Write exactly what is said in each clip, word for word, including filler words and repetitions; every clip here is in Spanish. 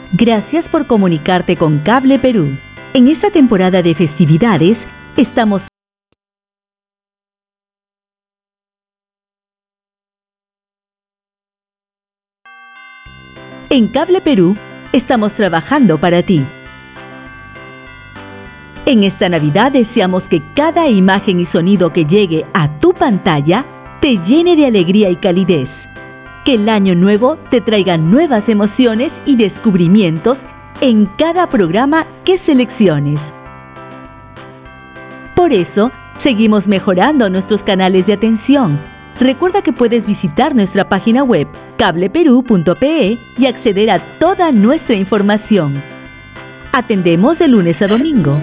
Gracias por comunicarte con Cable Perú. En esta temporada de festividades, estamos En Cable Perú, estamos trabajando para ti. En esta Navidad deseamos que cada imagen y sonido que llegue a tu pantalla te llene de alegría y calidez. Que el año nuevo te traiga nuevas emociones y descubrimientos en cada programa que selecciones. Por eso, seguimos mejorando nuestros canales de atención. Recuerda que puedes visitar nuestra página web cable perú punto pe y acceder a toda nuestra información. Atendemos de lunes a domingo.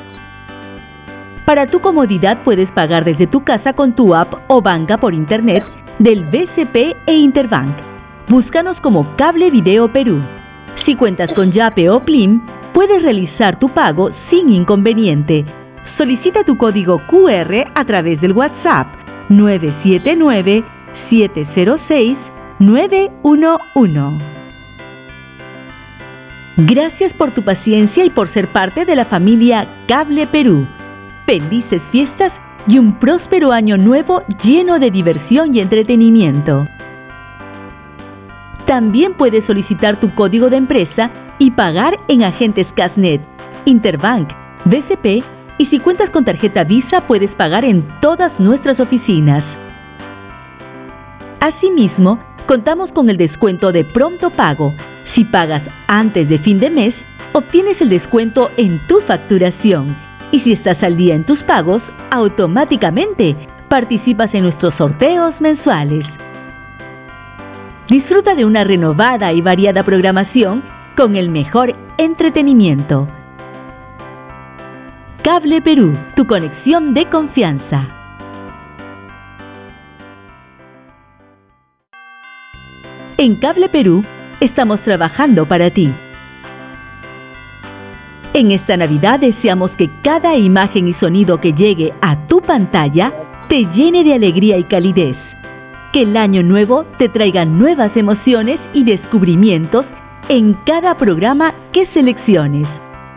Para tu comodidad puedes pagar desde tu casa con tu app o banca por internet del B C P e Interbank. Búscanos como Cable Video Perú. Si cuentas con Yape o Plim, puedes realizar tu pago sin inconveniente. Solicita tu código Q R a través del WhatsApp nueve siete nueve, siete cero seis, nueve uno uno. Gracias por tu paciencia y por ser parte de la familia Cable Perú. Felices fiestas y un próspero año nuevo lleno de diversión y entretenimiento. También puedes solicitar tu código de empresa y pagar en agentes Casnet, Interbank, B C P y si cuentas con tarjeta Visa puedes pagar en todas nuestras oficinas. Asimismo, contamos con el descuento de pronto pago. Si pagas antes de fin de mes, obtienes el descuento en tu facturación. Y si estás al día en tus pagos, automáticamente participas en nuestros sorteos mensuales. Disfruta de una renovada y variada programación con el mejor entretenimiento. Cable Perú, tu conexión de confianza. En Cable Perú, estamos trabajando para ti. En esta Navidad deseamos que cada imagen y sonido que llegue a tu pantalla te llene de alegría y calidez. Que el año nuevo te traiga nuevas emociones y descubrimientos en cada programa que selecciones.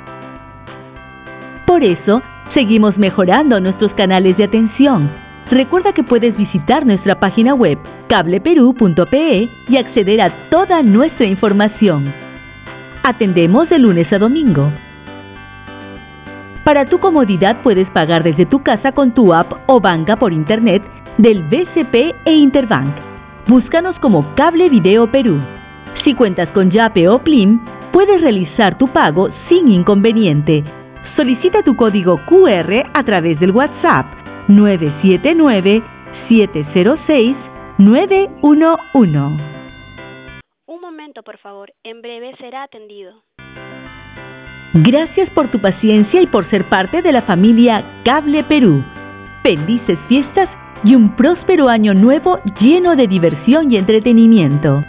Por eso, seguimos mejorando nuestros canales de atención. Recuerda que puedes visitar nuestra página web cable perú punto pe y acceder a toda nuestra información. Atendemos de lunes a domingo. Para tu comodidad puedes pagar desde tu casa con tu app o banca por internet del B C P e Interbank. Búscanos como Cable Video Perú. Si cuentas con Yape o Plim, puedes realizar tu pago sin inconveniente. Solicita tu código Q R a través del WhatsApp nueve siete nueve, siete cero seis, nueve uno uno. Un momento, por favor. En breve será atendido. Gracias por tu paciencia y por ser parte de la familia Cable Perú. Felices fiestas y un próspero año nuevo lleno de diversión y entretenimiento.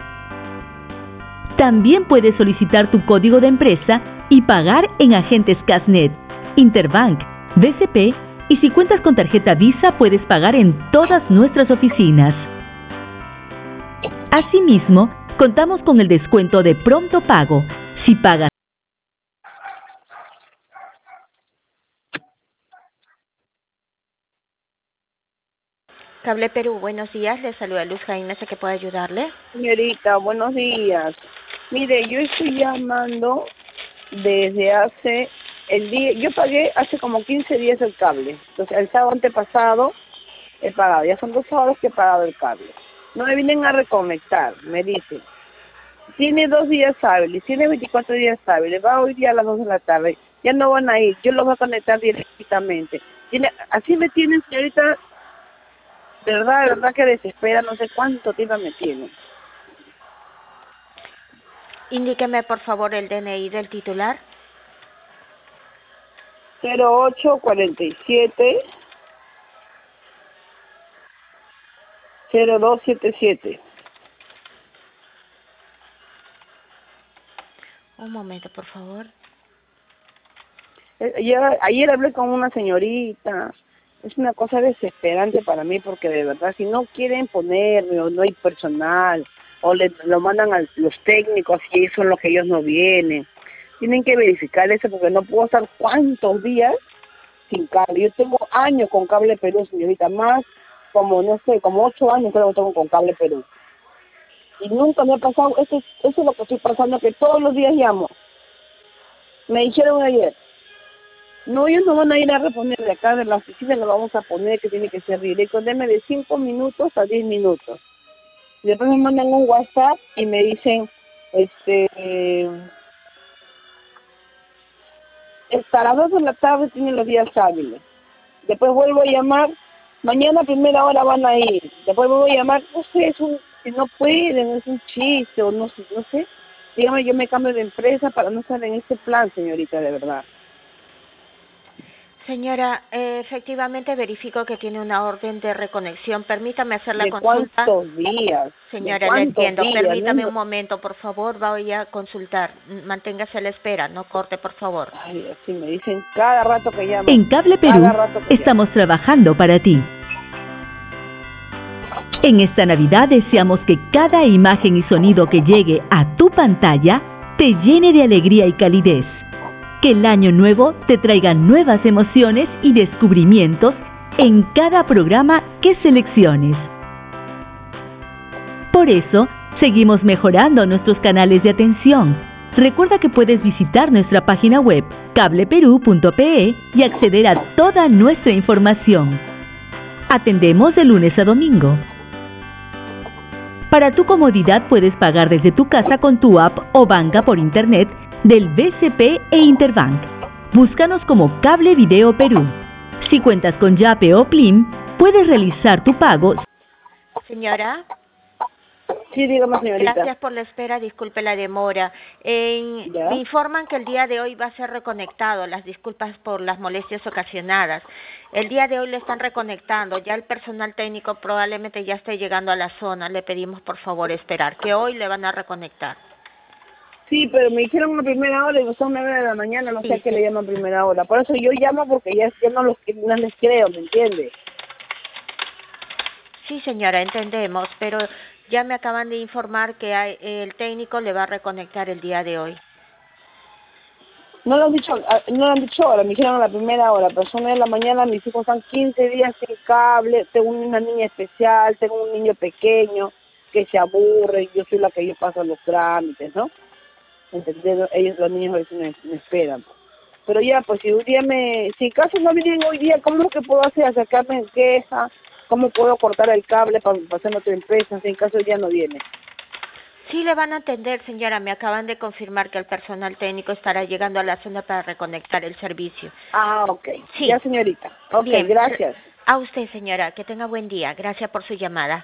También puedes solicitar tu código de empresa y pagar en agentes Casnet, Interbank, B C P y si cuentas con tarjeta Visa puedes pagar en todas nuestras oficinas. Asimismo, contamos con el descuento de pronto pago. Si pagas Cable Perú, buenos días. Le saluda Luz Jaime, ¿sé que puedo ayudarle? Señorita, buenos días. Mire, yo estoy llamando desde hace el día, yo pagué hace como quince días el cable. Entonces, el sábado antepasado he pagado, ya son dos sábados que he pagado el cable. No me vienen a reconectar, me dicen. Tiene dos días hábiles, tiene veinticuatro días hábiles, va hoy día a las dos de la tarde. Ya no van a ir, yo los voy a conectar directamente. Tiene, así me tienen, señorita. De verdad, de verdad que desespera, no sé cuánto tiempo me tiene. Indíqueme, por favor, el D N I del titular. cero ocho cuarenta y siete cero dos setenta y siete. Un momento, por favor. Ayer, ayer hablé con una señorita. Es una cosa desesperante para mí porque de verdad si no quieren ponerme o no hay personal o le lo mandan a los técnicos y eso son los que ellos no vienen. Tienen que verificar eso porque no puedo estar cuántos días sin cable. Yo tengo años con Cable Perú, señorita, más como, no sé, como ocho años creo que tengo con Cable Perú. Y nunca me ha pasado, eso, es- eso es lo que estoy pasando, que todos los días llamo. Me dijeron ayer, no, ellos no van a ir a reponer de acá de la oficina, lo vamos a poner que tiene que ser directo, deme de cinco minutos a diez minutos. Y después me mandan un WhatsApp y me dicen, este, eh, hasta las dos de la tarde tienen los días hábiles. Después vuelvo a llamar, mañana a primera hora van a ir. Después vuelvo a llamar, no sé, es un, si no pueden, es un chiste o no sé, no sé. Dígame, yo me cambio de empresa para no estar en este plan, señorita, de verdad. Señora, eh, efectivamente verifico que tiene una orden de reconexión. Permítame hacer la ¿De consulta. cuántos días? ¿De Señora, le cuántos entiendo. días? Permítame No, un momento, por favor. Voy a consultar. Manténgase a la espera. No corte, por favor. ay, así me dicen cada rato que llamo. En Cable Perú Cada rato que llamo. estamos trabajando para ti. En esta Navidad deseamos que cada imagen y sonido que llegue a tu pantalla te llene de alegría y calidez. Que el año nuevo te traiga nuevas emociones y descubrimientos en cada programa que selecciones. Por eso, seguimos mejorando nuestros canales de atención. Recuerda que puedes visitar nuestra página web cable perú punto pe y acceder a toda nuestra información. Atendemos de lunes a domingo. Para tu comodidad puedes pagar desde tu casa con tu app o banca por internet del B C P e Interbank. Búscanos como Cable Video Perú. Si cuentas con Yape o Plim, puedes realizar tu pago. Señora, Sí, dígame, señorita. gracias por la espera. Disculpe la demora. En- ¿Ya? me informan que el día de hoy va a ser reconectado. Las disculpas por las molestias ocasionadas. El día de hoy lo están reconectando. Ya el personal técnico probablemente ya esté llegando a la zona. Le pedimos por favor esperar, que hoy le van a reconectar. Sí, pero me dijeron una primera hora y son nueve de la mañana, no Sí, sé a qué sí. le llaman primera hora. Por eso yo llamo porque ya, ya no, los, no les creo, ¿me entiende? Sí, señora, entendemos, pero ya me acaban de informar que hay- el técnico le va a reconectar el día de hoy. No lo han dicho, ah, no lo han dicho ahora, me dijeron a la primera hora, pero son nueve de la mañana, mis hijos están quince días sin cable, tengo una niña especial, tengo un niño pequeño que se aburre, yo soy la que yo paso los trámites, ¿no? Entonces ellos, los niños a veces me, me esperan. Pero ya, pues si un día me, si en caso no vienen hoy día, ¿cómo es lo que puedo hacer? Acercarme en queja, ¿cómo puedo cortar el cable para pasar a otra empresa si en caso ya no viene? Sí, le van a atender, señora. Me acaban de confirmar que el personal técnico estará llegando a la zona para reconectar el servicio. Ah, ok. Sí. Ya, señorita. Ok, Bien. gracias. A usted, señora. Que tenga buen día. Gracias por su llamada.